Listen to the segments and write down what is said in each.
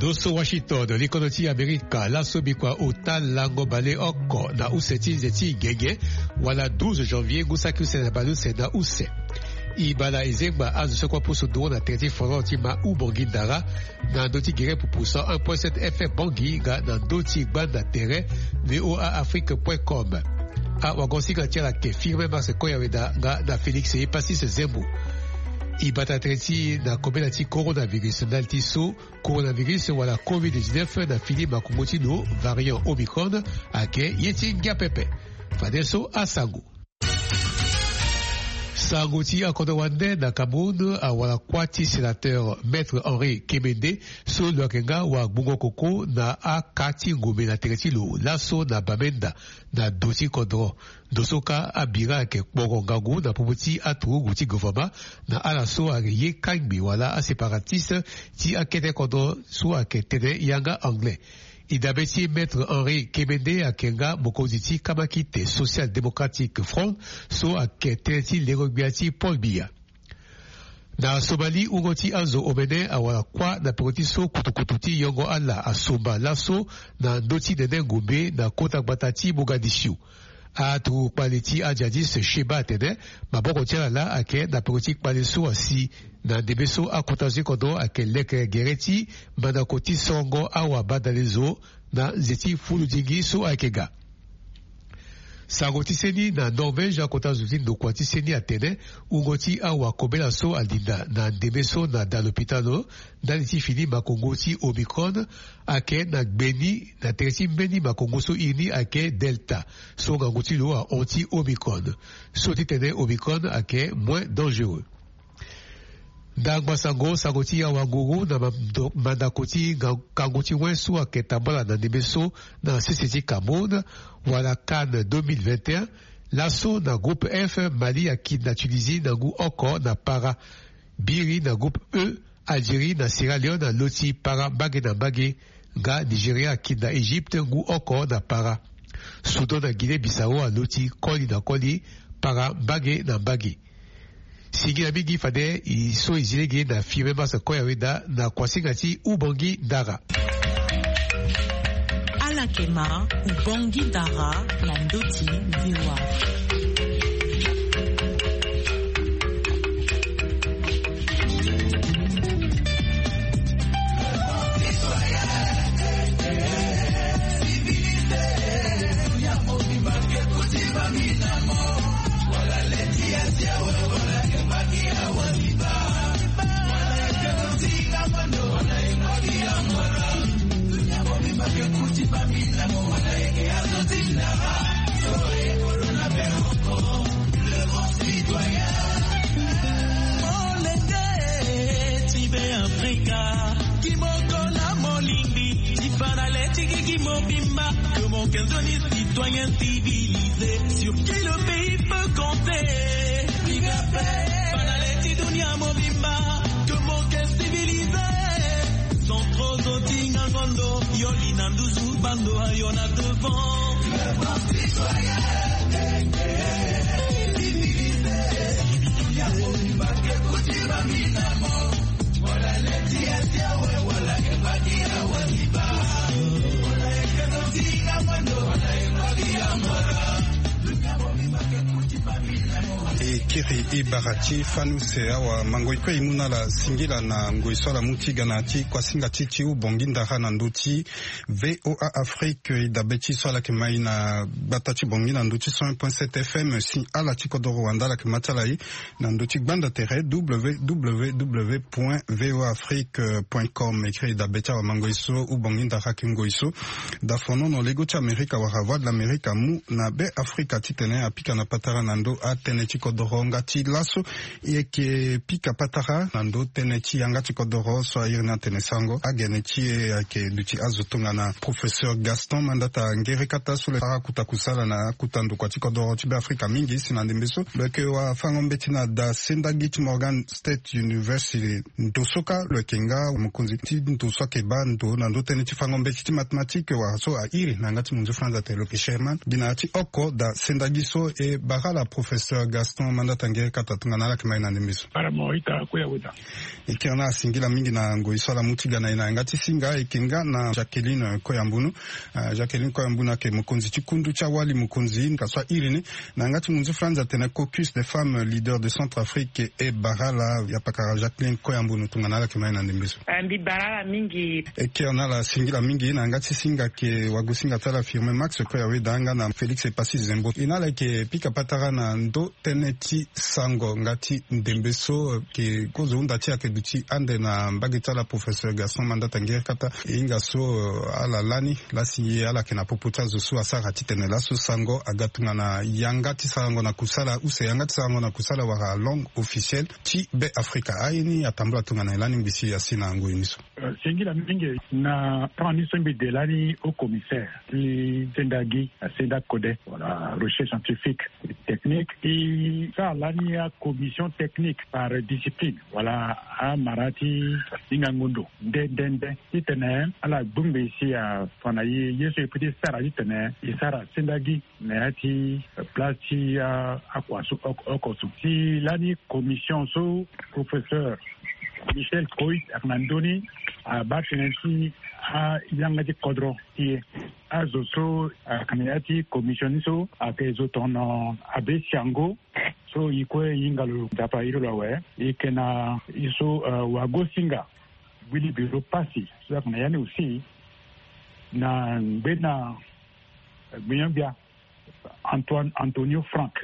Doso Washington, l'Ekonoti Amerika, la Sobikwa Ota, Lango Bale Oko, na Useti Zeti Gege, wala 12 janvier, Gusaku Senabalu Sena Use. Ibala Ezegba Azusokwa Pusu Dou na Terti Foranti Ma U Bongi Dara, na Doti Gire Pupusa 1.7 FM Bongi, ga na Doti Banda Terre, voaafrique.com. A Wagonsiga Tiala Ke, firme Marse Koyaweda, ga na Félix et Passis Zembu. Ibata treti na kombinati coronavirus naltiso coronavirus wala COVID-19 na fili makumoti no variant Omicron ake yeti ngapepe fadeso asangu Sangoti akodo wande na Cameroun awala kwati sénateur Maître Henri Kemende so lwakenga wa bungo koko na akati ngome na teretilo laso na Bamenda na doti kodro dosoka abira ke borongagu na pubuti atu guti government na alaso ariye kangbi wala a séparatiste ti akete kodro so akete yanga anglais. Idabeti Maître Henri Kemende akenga mokoziti kamakite Social Democratic Front so aketeti lerobiati Paul Biya. Na Somali ugoti azo omene awala kwa na pekoti so kutukututi yongo ala asomba laso na ndoti dene ngumbe na kota batati Mogadishu. Atu kwaliti ajadis sheba tene maboko tiala la ake na pekoti kwaliso asi na debeso akotazi kodo ake leke gereti manakoti songo awa badalezo na zeti fuludingi so akega. Sangoti seni na Norvège akotazuti ndokwati seni atene ungoti awa kobela so alinda na debeso na dalopitano daliti fini makongoti Omicron ake na gbeni na teresi mbeni makongo so ini ake Delta so ngangoti lo a anti-Omicron so titene Omicron ake moins dangereux. Dagba sango sangoti ya wanguru na mandakoti kangoti wensu ake tambala na debeso na CCT Cameroun wala CAN 2021 laso na groupe F Mali aki na Tunisie na gu oko na para Biri na groupe E Algérie na Sierra Leone na loti para bage na bage ga Nigeria aki na Egypte gu oko na para Soudan na Guinée Bissau a loti koli na koli para bage na bage. Sigi mingi fade iso izilege na firme Masa Koyaweda na kwasingati Ubongi Dara. Alakema Ubongi Dara na ndoti VOA. Que mon cœur de citoyen civilisé, sur qui le pays peut compter. Banaleti dunia mobimba, que mon cœur civilisé. Son prototype en gondo, yoli nanduzu bando ayona devant. Le bon citoyen, civilisé. Dunia mobimba, que kutiba minamo. Wala leti etiawe, wala kebadia waniba. E kiri e barati fanu se awa mangoiko imuna la singila na ngoiso la mutiga na ti kwa singa titi u bonginda na ndoti VOA Afrique e dabeti so la kemai na batati bongina ndoti 100.7 FM si ala tiko do Rwanda la kematala na ndoti gbanda tere www.voafrique.com écrit dabeti wa mangoiso u bonginda kingoiso da fono no lego cha Amerika wa Harvard l'America mu na be Afrika titene apika na patara nando a teneti kodoronga ti laso yeke pika patara nando teneti yanga ti kodoro so irna tenesango ageneti ake duti azotonga na professeur Gaston mandata ngere kata sule para kutakusala na kutandu kwa ti kodoro ti be Afrika mingi sinande mbeso leke wa fangombe tina da Sendagit Morgan State University ndosoka lekenga mkonzi ti ndosoka ba ndo nando teneti fangombe ti mathématique wa so a iri nangati munzu franza te loke Sherman binati oko da Sendagiso e bara la professeur Gaston mandata Tangere kata tunganala kima ina ndembiso. Paramo ita kuya wuta. Ikiana singila mingi na ngoisala mutiga na ina ngati singa ikinga na Jacqueline Koyambunu. Jacqueline Koyambunu ke mukonzi chikundu cha wali mukonzi kaswa irini na ngati munzu Franza tena caucus des femmes leaders de Centrafrique et Barala ya pakara Jacqueline Koyambunu tunganala kima ina ndembiso. Ndi Barala mingi. Ikiana la singila mingi na ngati singa ke wagusinga tala firme Max Koyawe danga na Felix Epasi Zembo. Inala ke pika patara na ndo teneti sango ngati ndembeso ke kozo unda tia ke duti ande na mbagita la professeur Gaston Mandata Ngere kata inga so ala lani lasi ala kena poputa zo so asara titene la so sango agatunga na yangati sango na kusala use yangati sango na kusala wara langue officielle ti be Afrika aini atambula tunga na lani mbisi asina ngo iniso singila mingi na prendre sombi de lani au commissaire qui Zendagi à Senda Code voilà recherche scientifique et technique et ça lani à commission technique par discipline voilà à Marati Ingangundo dende itene ala dumbe ici à Fanayi yeso petit sara itene isara Sendagi neati plati à Kwasu okosu si lani commission so professeur Michel Koit Arnandoni a Batinenti a Yangati Kodro qui a Zoso a Kamiati commissioniso a Kezoton Abe Siango so ikwe yingalo dapa irolawe ikena iso wago singa Willy Biro Pasi so na yani aussi na bena Biambia Antonio Frank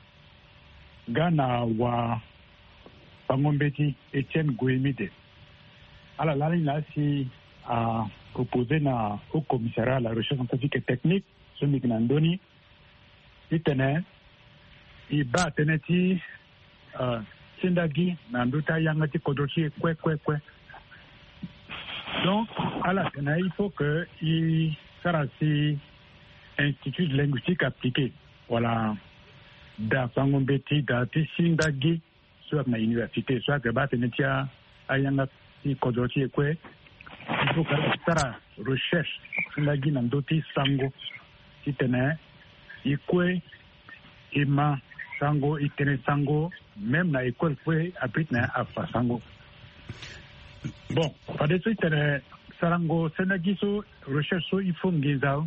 Gana wa Bangombeti Etienne Goemide. Alors là, il a proposé au commissariat à la recherche scientifique et technique, ce Mignandoni, il tenait, il bat teneti, Sindagi, Nandota Yangati Kodochi, kwe. Donc, à la tenait, il faut qu'il s'arrête institut linguistique appliqué. Voilà, da Bangombeti, da Sindagi, soit na université soit que batenetia ayanga si kodoti ekwe il faut que ça recherche la gina ndoti sango itene ikwe ima sango itene sango même na école kwe apit na afa sango bon par des suite sarango senagiso recherche so il faut ngizao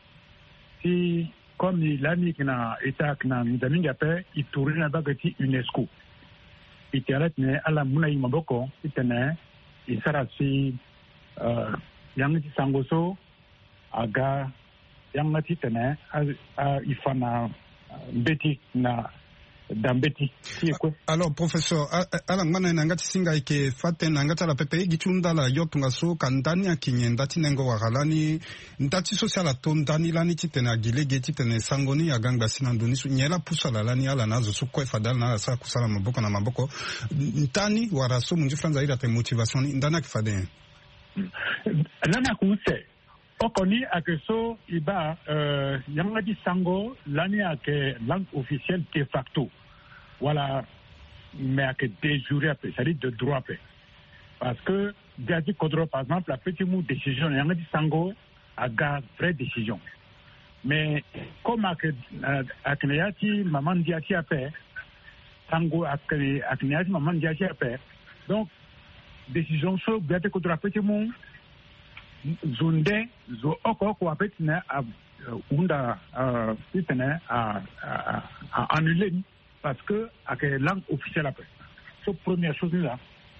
si comme l'ami qui na état na mizaminga pe ituri na bagati UNESCO itaret ne ala munai maboko itene isarasi yangati sangoso aga yangati tene ifana beti na dambeti siekwe. Alors professeur ala ngana nangati singa ike fate nangata la pepe gichunda la yotunga so kandani akinyenda tinengo wagalani ndati social tondani lani titena gilege titene sangoni aganga sinandoni su nyela pusala lani ala nazo so kwe fadal na sa kusala maboko na maboko ntani waraso munji franza ila te motivation ndana kifade lana kuse okoni akeso iba yangati sango lani ake langue officielle de facto voilà mais ake de jure c'est-à-dire de droit parce que Diadi Kodro par exemple la petit mot décision yangati sango aga vraie décision mais comme akneyati maman diati ape sango akneyati maman diati ape donc décision so Diadi Kodro petit mot zonde zo oko apet na unda itene a annuler parce que avec langue officielle après so première chose là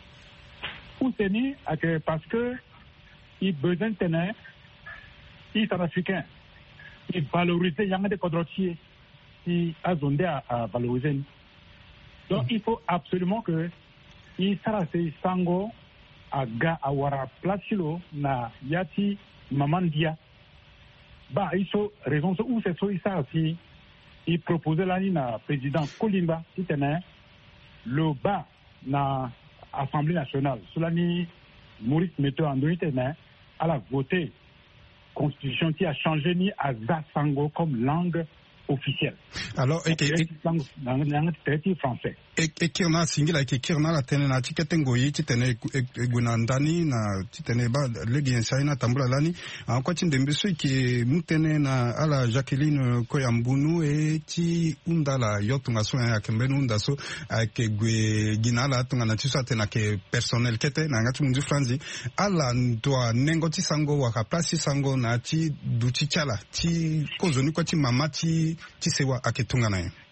ou teni parce que il besoin tenir il est africain il valoriser yanga de kodrotier qui a zonde à valoriser donc il faut absolument que il sera ces sango aga awara placilo na yati mamandia ba iso raison so où c'est so isa aussi il proposait là na président Kolimba qui tenait le bas na Assemblée nationale cela ni Maurice Meto Andoni tenait à la voter constitution qui a changé ni à Zasango comme langue officielle. Alors, langue français. Et kirna singila ke kirna la tene na tiketengoyi titene gunandani na titene ba legi ensaina tambula lani kwa tindembiso ki mutene na ala Jacqueline Koyambunu e ti undala yotunga so ya kembenu undaso ke gwe ginala tunga na tiso atena ke personnel kete na ngati mundu franzi ala ntwa nengo ti sango waka place sango na ti duti chala ti kozoni kwa ti mama ti sewa aketunga na ye.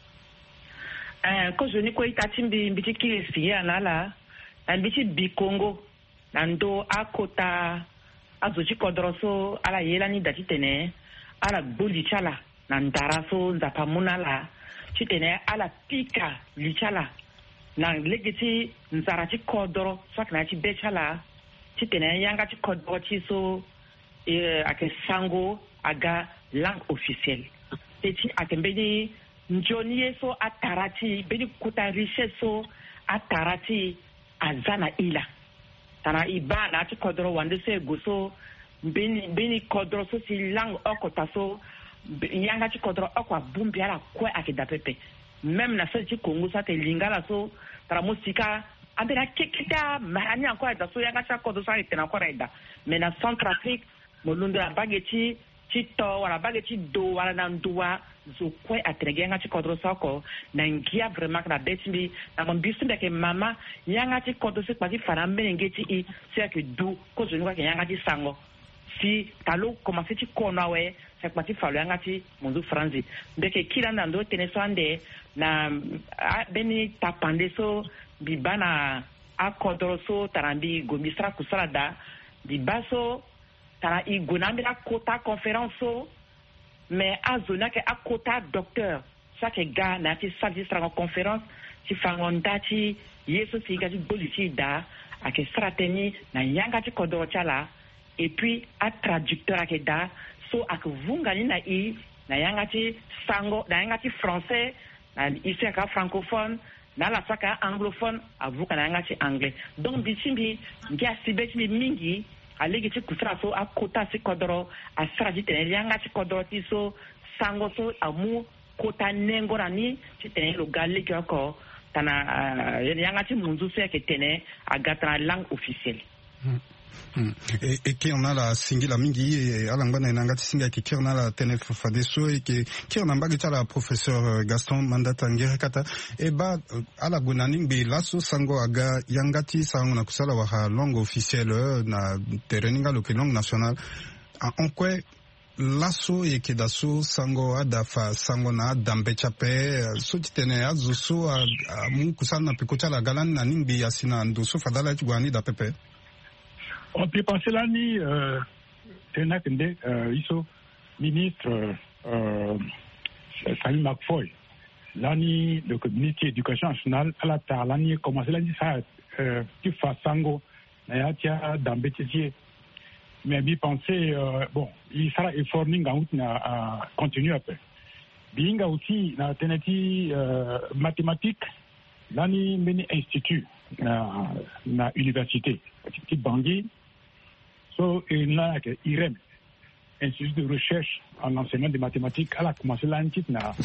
Ko joni ko itati mbiti kilisi ya nala mbiti bikongo nando akota azochi kodroso ala yela ni dati tene ala boli chala nandara so nzapamuna la chitene ala pika lichala na legiti nzarati kodro swakna chi bechala chitene yanga chi kodro chi so ake sango aga langue officielle eti akembeni njoni so atarati beni kuta richesse so atarati azana ila tana ibana ati kodro wande se goso beni kodro so si langue okota so yanga ti kodro okwa bumbi ala kwe akida pepe même na so ti Congo sa te lingala so tara musika abera kekita mahani encore da so yanga cha kodro sa itena ko reda mais na Centrafrique molundo la bageti chito wala bageti do wala na ndua zo kwe atrege yanga ti kodro sa ko na ngia vraiment na betimi na mbisu ndeke mama yanga ti kodro se kwa ti fana mbengeti i c'est que do ko zo ngwa yanga ti sango si talo commencé ti kono we c'est parti fallu ngati mundu franzi ndeke kila na ndo teneso ande na beni tapande so bibana akodro so tarambi gomistra kusalada di baso tara igonambira kota conférence so mais azona ke akota docteur chaque gars na ti saldi stra conférence ti fangondati yeso si gati bolisi da ake strateni na yanga ti kodro chala et puis à traducteur akeda so akvungani na i na yangati sango na yangati français na ici aka francophone na la saka anglophone avuka na yangati anglais donc bichimbi ngia sibeti mingi alegi ti kusra so akota si kodro asraji tene yangati kodro ti so sango so amu kota nengo rani ti tene lo galle ki ko tana yangati munzu se ke tene agatra langue officielle. Et qui on a la singila mingi alangana nangati singa ki on a la tenef fadeso et qui on a bagita la professeur Gaston Mandata Ngerekata et ba ala gunaning be laso sango aga yangati sango na kusala wa langue officielle na tereninga lo langue nationale en quoi laso e kedaso sango adafa sango na dambe chape so titene azuso mu kusana pikocha la galan na nimbi yasina nduso fadala gwani da pepe. On peut penser l'année, Iso, ministre Salim McFoy, l'année, le ministre de l'Éducation nationale, à la tard, l'année, commencé l'année, ça, qui fait sango, n'a pas d'embêtissier. Mais il pensait, bon, il sera efforté à continuer après. Bien aussi, dans la mathématiques, l'année, meni institut, na université, petit Bangui. So, il y a IREM, Institut de recherche en enseignement de mathématiques, à la commencé l'année,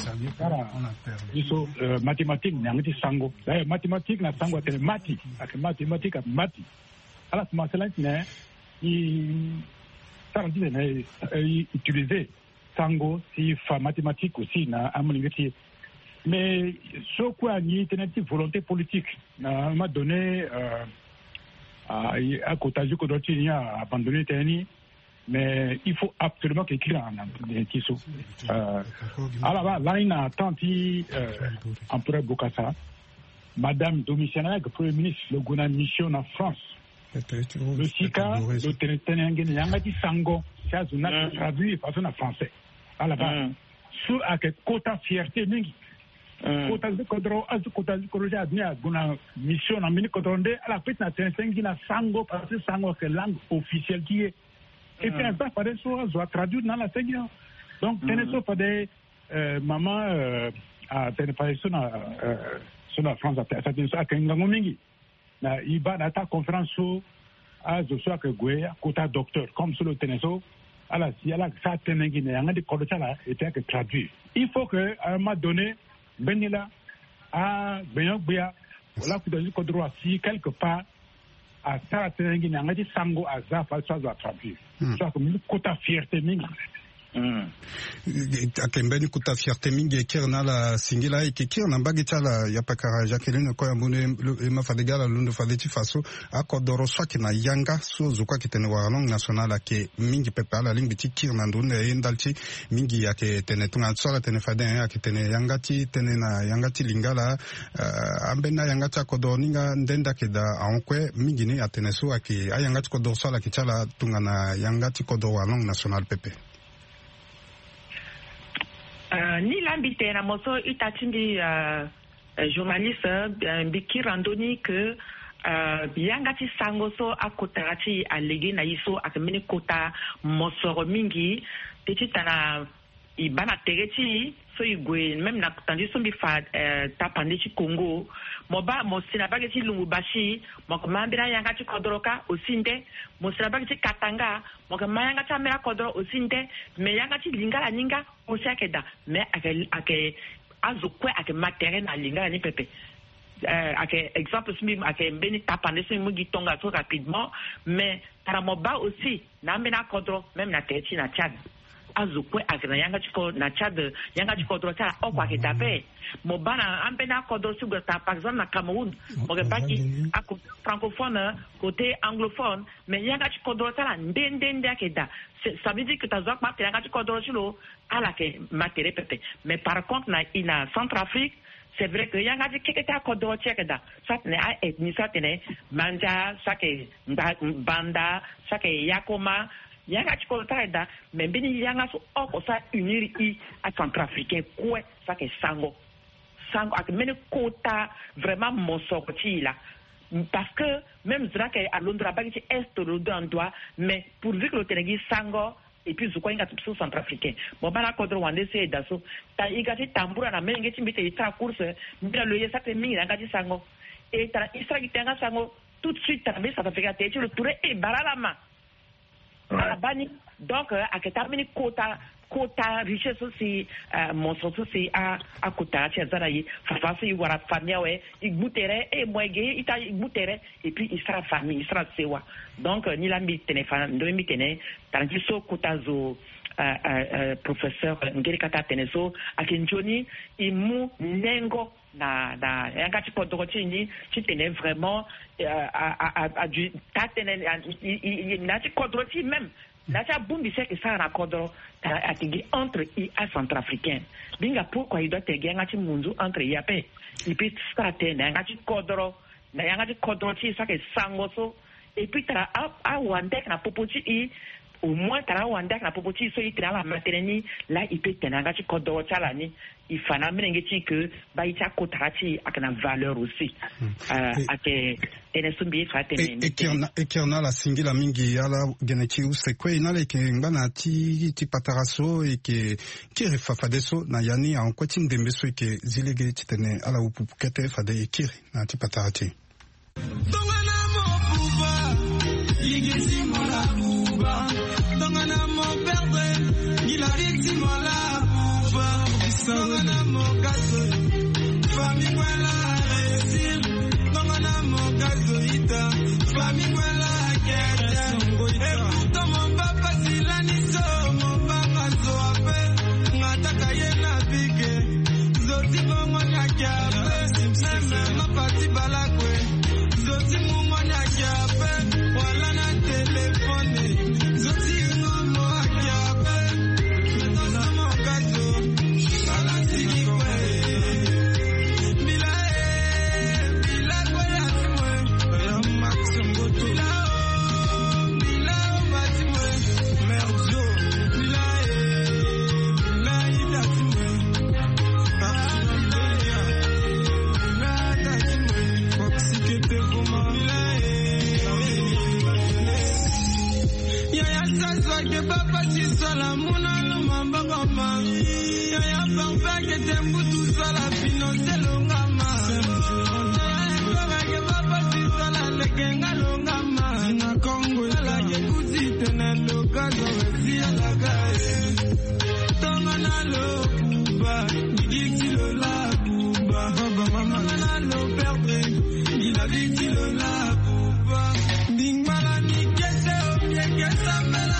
mathématiques, n'a pas sango. D'ailleurs, mathématiques, n'a sango, c'est mati, mathématiques, mati. À la commencé l'année, il utilisait sango, si mathématiques aussi, à mon université. Mais ce quoi, il y a une volonté politique, m'a donné, à côté du côté a abandonné Tani, mais il faut absolument qu'écrire en Kiso. Alors là, il a tenté empereur Bokassa, Madame Domitiana, le Premier ministre, le gouvernement mission en France. Le SICA, le Ténétenengen, Yangati Sango, c'est un traduit façon en français. Alors sur à quota fierté, kota kodro as kota kodro adnia guna mission na mini kodronde ala petna tensengi na sango parce que sango c'est langue officielle qui est et puis ça paraît soit traduit dans la sengi donc teneso fade maman a tenepare sona sona France ça tenso akenga mingi na iba na ta conférence so a zo so que goya kota docteur comme sur le teneso alors si ala ça tenengi ne yanga di kodo chala était que traduit il faut que à un moment donné benila a benyogbia wala ku do ko droit si quelque part à ça tenengi ne yanga di sango à ça fa ça doit traduire ça comme une quota fierté mingi akembeni kuta fierté mingi kirna la singila ikikirna mbagi chala yapakara Jacqueline ko yambune mafadegala lundu fadeti faso akodoro swaki na yanga so zukwa kitene wa langue nationale ke mingi pepe ala lingi tikirna ndune endalti mingi yake tene tunga tsala tene faden yake tene yangati tene na yangati lingala ambena yangati akodoro ninga ndenda keda ankwe mingi ni atene so ake ayangati kodoro swala kichala tunga na yangati kodoro wa langue nationale pepe ni l'ambité na moso itatindi journaliste biki randoni que biangati sangoso akotarati alege na iso akamene kota mosoro mingi tetitana ibana tereti so igwe même na tandi so bi fa tapande ci Congo moba mosina bageti lumbashi mokomambira yangati kodoroka osinde mosina bageti katanga mokomanga tamera kodoro osinde me yangati lingala ninga osakeda me ake azokwe ake matériel na lingala ni pepe ake exemple simi ake mbeni tapande so mugi tonga so rapidement mais para moba aussi na mena kodoro même na tereti na Tchad azukwe akena yanga chiko na Tchad yanga chiko drocha okwa kitape mobana ampena kodo sugata par exemple na Cameroun mogebaki ako francophone côté anglophone mais yanga chiko drocha la ndende akeda ça veut dire que ta zokma yanga chiko drocha lo ala ke matériel pepe mais par contre na ina Centrafrique c'est vrai que yanga chiketa kodo chekeda ça ne a ethnie ça ne manja ça que banda ça que yakoma yanga chiko taida mais bini yanga so oko sa unir I à Centrafricain quoi ça que sango ak mene kota vraiment mon sorti là parce que même zra que à Londres ba ki est le don doit mais pour dire que le tenegi sango et puis zukwa inga tupso Centrafricain bon bana kodro wande se daso ta igati tambura na menge timbite ita course mbira le yesa te mingi yanga sango et ta isra gitenga sango tout de suite ta be Centrafricain te le touré et baralama Bani, donc à terminer quota richesse aussi mon surtout c'est à quota tchazarayi fafaso y wara famille ouais il goûterait et moi gay il goûterait et puis il sera famille il sera sewa donc ni la mi téléphone de mi tene tant so quota zo professeur ngeri kata teneso akinjoni imu nengo na yanga ti kodoro chini ti tene vraiment a du tatene na ti kodoro ti même na ta bumbi c'est que ça na kodoro a tigi entre I à Centrafricain binga pourquoi il doit te yanga ti munzu entre yape et puis ça tene yanga ti kodoro ti ça que sangoso et puis tra a wandek na popoti I au moins tara wanda na popoti so itira la maternini là il peut tenanga ci kodo chala ni il fana menengeti que ba ita kotarati akana valeur aussi ake enesumbi fatene et qui en a la singila mingi ala geneti use kwe inale ke ngana ti pataraso et qui refafadeso na yani en kwati ndembeso ke zilege titene ala upukete fade ikiri na ti patarati dongana mo buba yigisi mola buba dongana mo perdre il a dit mola buba dongana mo gazo famille wala réussir dongana mo gazo ita famille wala kete et pourtant mon papa silani so mon papa so ape ngataka yena bige zoti bongo nyakape même ma parti balakwe zoti mungo nyakape wala na telefone zoti ngomo akape na mo gazo ala sikwe bila kwa ya timwe ya maximum bila batimwe merzo bila ida timwe que papa si sola muna lumamba kama ya papa que tembu tu sola finance longama que papa si sola lekenga longama na Congo la que kuzite na lokazo sia la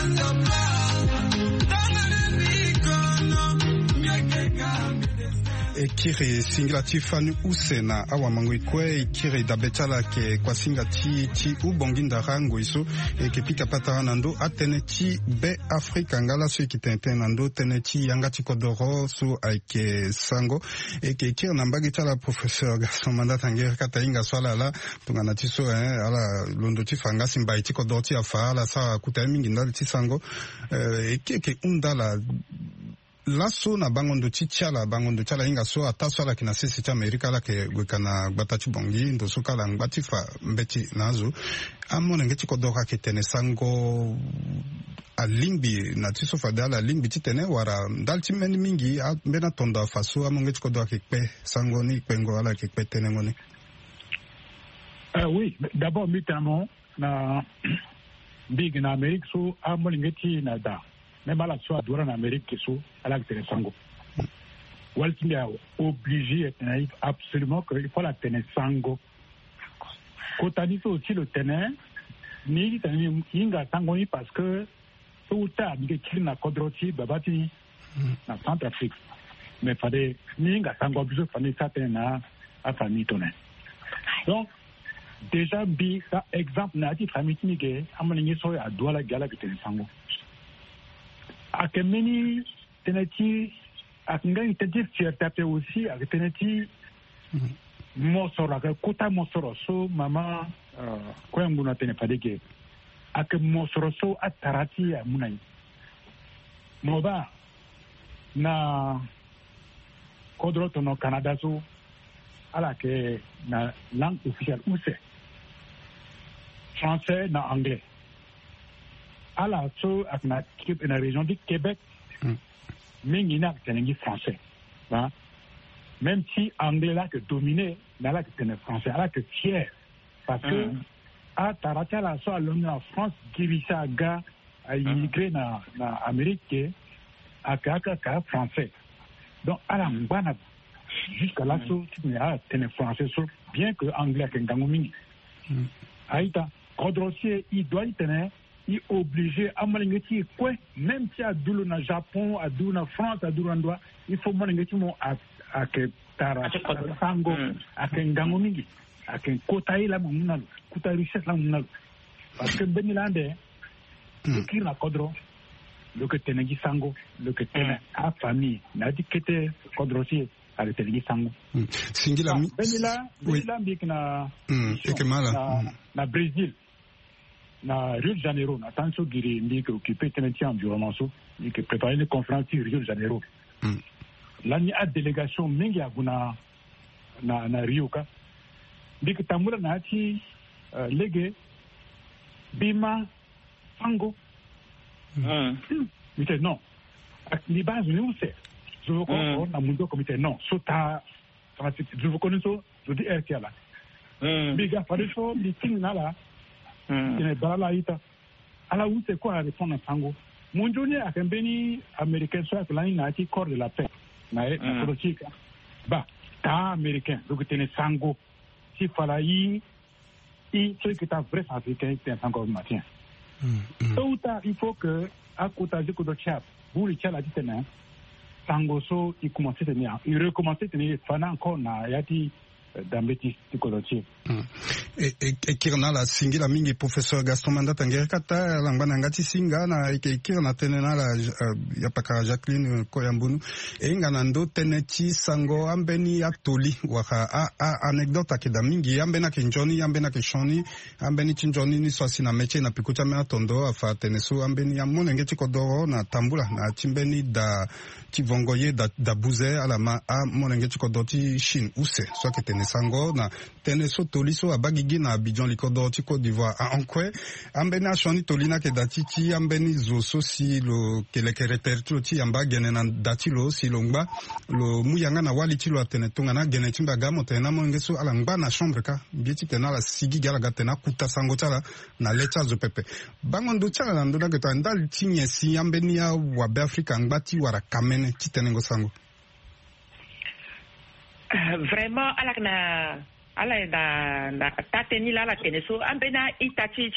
Ekiri singira tifani usena awa mango ikwe ekiri dabetala ke kwa singa ti ubonginda rango iso ekipika patara nando atene ti be Afrika ngala so ekitente nando tene ti yanga ti kodoro so aike sango ekiri nambagi tala professeur Gaston Mandat Angere kata inga swala la tungana ti so ala londo ti fanga simba ti kodoro ti afa ala sa kuta mingi ndali ti sango ekeke undala laso na bangondo chicha bangondo chala inga so ataso ala kina sisi cha Amerika ala ke gwekana gbatachi bongi ndo so kala ngbati fa mbeti nazo amone ngeti kodoka ke tene sango alimbi na tiso fadala limbi titene wara dalti meni mingi bena tonda faso amongeti kodoka ke pe sango ni pengo ala ke pe tene ngone. Oui, d'abord mitamo na big na Amerika so amone ngeti na da. Même à la soirée, durant l'Amérique, qui sont à la Ténésango. Waltimé a obligé absolument qu'il faut la Ténésango. Quand on dit aussi le Téné, ni Inga Tangoni parce que tout ça, il y a une Kodroti, Babati, dans Centrafrique. Mais il fallait ni Inga Tango, il fallait ça à famille Toné. Donc, déjà, ça exemple, n'a dit famille Nigé, à mon niveau, à Douala Gala de Ténésango. Akemeni teneti akinga itenti fierté aussi avec teneti mosoro avec kota mosoro so mama ko nguna tene padeke ak mosoro so atarati ya munai moba na kodroto no Canada so ala ke na langue officielle ou c'est français na anglais. À la so à la région du Québec, mais il y a des français. Même si anglais là que dominé, là que c'est français, là que fier. Parce que à Tarata la so à la France, qui a gars à immigrer dans l'Amérique, à Kaka français. Donc à la mbana jusqu'à là so tu n'as pas français bien que anglais que ngangomini. Aïta, Kodrossier il doit y tenir. Il est obligé à malingeti quoi même si à Doulou na Japon à Doulou na France à Doulou endroit il faut malingeti mo à que tara sango à que ngangomingi à que kotai la munal kota richesse la munal parce que benilande le qui na kodro le que tenegi sango le que tene à famille na dikete kodrosi à le tenegi sango singila benila bikna na Brésil na Rio de Janeiro, na tanso giri ndi ke occupé tenenti environnement so, ni ke préparer une conférence Rio de Janeiro. Là ni a délégation mingi aguna na Rio ka. Ndi ke tamura na ti lege bima sango. Mite non. Ni base ni où c'est. Je veux qu'on na mundo comité non. So ta je veux connaître so, je dis RT là. Biga fare so meeting na la. Ine balala ita ala ute ko a répondre sango monjoni akembeni américain soit que là il a corps de la paix na politique ba ta américain donc tene sango si fala yi i ce que ta vrai africain c'est sango matin donc il faut que à côté de ko chap buri chala ditena sango so il commence à tenir il recommence à tenir fana encore na yati d'ambeti tikolochi et kirna la singila mingi professeur Gaston Mandat Angere kata langana ngati singa na kirna tenena la ya paka Jacqueline Koyambunu e ngana ndo teneti sango ambeni atoli waka a anecdote akida mingi ambena kinjoni ambena kishoni ambeni chinjoni ni swasi na meche na pikucha me atondo afa tenesu ambeni amone ngeti kodoro na tambula na chimbeni da tivongoye da buze ala ma a mone ngeti kodoti shin use so ke tenesango na teneso toliso abagigi na Abidjan likodo ti Côte d'Ivoire a onkwe ambeni ashoni tolina ke datiti ambeni zoso si lo kelekere tertilo ti amba gene na datilo si longba lo muyanga na wali ti lo atenetonga na gene timba gamo tena mo ngeso ala ngba na chambre ka bieti tena la sigi gala gatena kuta sango tala na lecha zo pepe bangondo tala na ndona geta ndal tinye si ambeni ya wa be Afrika ngbati wara kamene ti tenengo sango vraiment alak na ala da tateni la tene so ambena itachi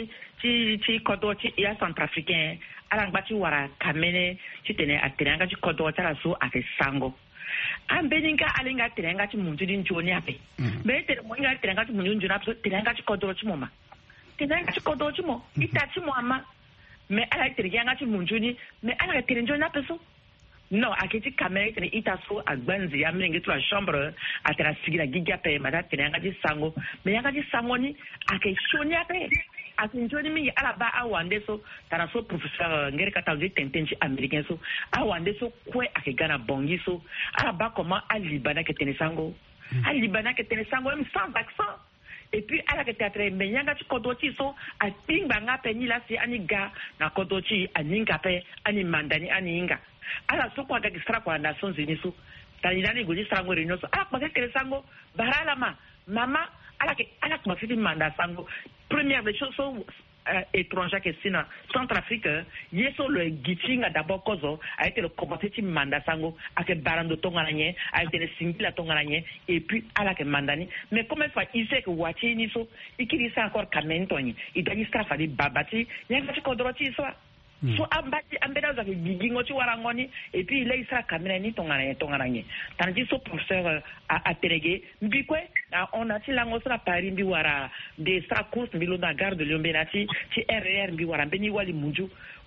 chi kodo chi ya centrafricain ala ngbachi wara kamene chi tene atenanga chi kodo tara so ake sango ambeninga alinga tenanga chi munjudi njoni ape me tere mo inga tenanga chi munjudi njoni ape tenanga chi kodo chi moma tenanga chi kodo chi mo itachi mo ama me ala tenanga chi munjudi me ala tere njoni ape so non aketi kamera tene itaso agbanzi ya menge tu la chambre atera sigila gigape mata tenanga chi sango me yanga chi sango ni ake shoni ape akinjoni mingi ala ba awande so tara so professeur ngere katanzi tentenchi américain so awande so kwe ake gana bongi so ala ba comment alibana ke tenesango alibana ke tenesango même sans accent et puis ala ke théâtre menyanga chi kodoti so atimba ngape ni la si aniga na kodoti aninga pe ani mandani aninga ala so kwa dakistra kwa Nations Unies so tanidani gudi sango reno so ala kwa tenesango barala mama ala kwa fiti manda sango première des choses sont étrangères que c'est dans Centrafrique yeso le gichinga d'abord kozo a été le compétitif manda sango avec barando tongaranye a été le singila tongaranye et puis ala que mandani mais comment faire il sait que wati ni so ikiri ça encore kamentoni il doit distra fali babati yanga kodroti so so ambati ambeda za gigingo ci warangoni et puis il sera kamena ni tongaranye tandis so professeur a télégué mbikwe on a ti lango sera Paris mbi wara de sa course mbi lo na gare de Lyon benati ci RR mbi wara beni wali munju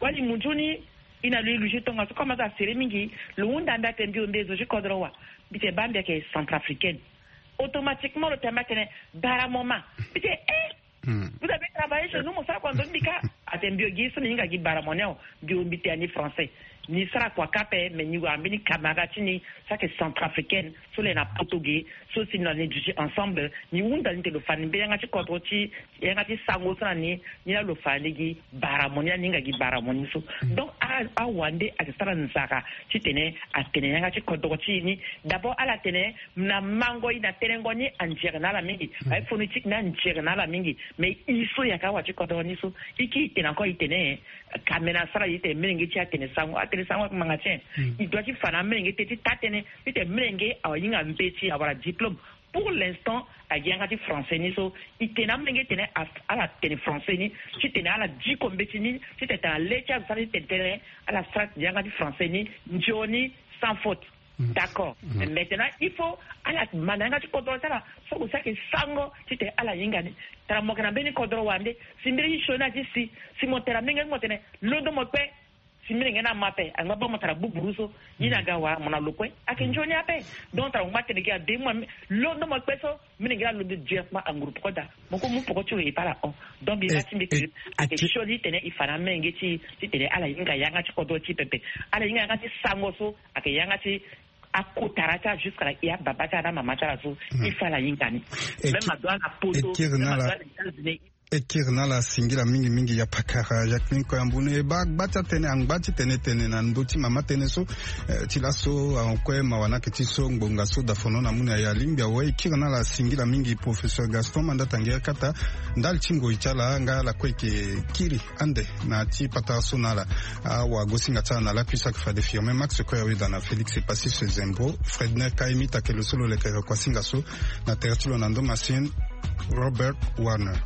ni ina lui tonga so comme ça série mingi le wunda ndate mbi ondezo je kodrowa bite bande ke centrafricaine automatiquement le thème est baramoma bite vous avez travaillé chez nous mon frère quand on dit ka atembio gi so ninga gi baramoneo bio mbitiani français ni sera kwa kape mais ni wa mbini kamaratini ça que centrafricaine so les na portugais so si nous étudier ensemble ni wunda ni le fan be ngati kodroti ngati sango sana ni la lo fanigi baramonia ninga gi baramoni so donc a wande a sara nsaka titene atene ngati kodroti ni d'abord à la tene na mango ina terengo ni anjera la mingi ay phonétique na anjera la mingi mais il faut yaka wa kodroni so iki ina ko itene kamena sara yite mengi ti atene sango mangatien il doit dire fana mengi teti tatene ite mengi awinga mbeti awara diplôme pour l'instant a yangati français ni so itena mengi tene à la tene français ni si tene à la di kombeti ni si tene à lecha sari tene à la strat yangati français ni njoni sans faute. D'accord. Maintenant, il faut à la mananga tu kodro tala so ko sake sango tite ala yingani tara mokana beni kodro wande simbiri shona disi si motera menga motene lodo motpe simbiri ngena mape anga ba motara buburuso yina gawa mona lokwe akenjoni ape donc tara matene ki a de mo lodo motpe so mini ngela lodo directement en groupe koda moko mu poko tu e para on donc bi batimbe ki akeshoni tene ifana menga ti tite ala yinga yanga ti kodro ti pepe ala yinga ngati sango so akeyanga ti akotarata jusqu'à la babata na mamata so il faut la yingani même madouane a poto etirna la singila mingi ya pakara Jacqueline Koyambune bata tene angbati tene na ndoti mama tene so tilaso ankwe mawana ketiso ngbonga so dafono na muna ya limbia we kirna la singila mingi professeur Gaston Mandatangia kata ndal chingo ichala nga la kweke kiri ande na ti pata sonala wa gosinga tana la puisa que fa de firme Max Koyawe dana Félix Passif ce Zembo Fredner Kaimi takelo solo le kere kwa singa so na tertulo nando machine Robert Warner.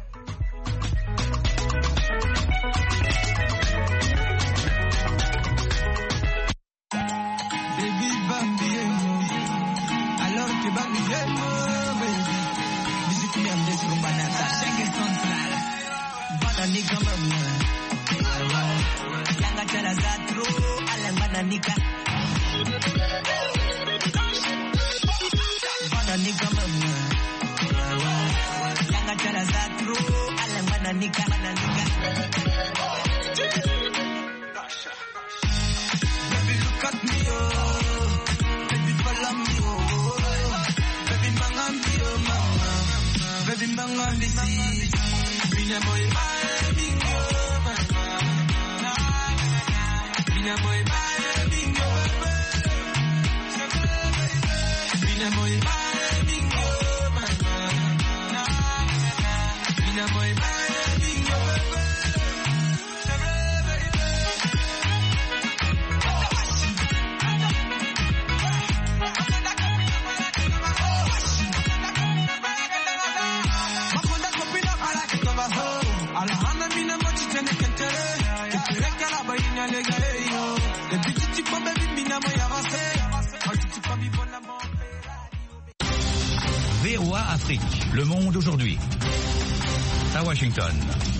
VOA Afrique, le monde aujourd'hui. À Washington.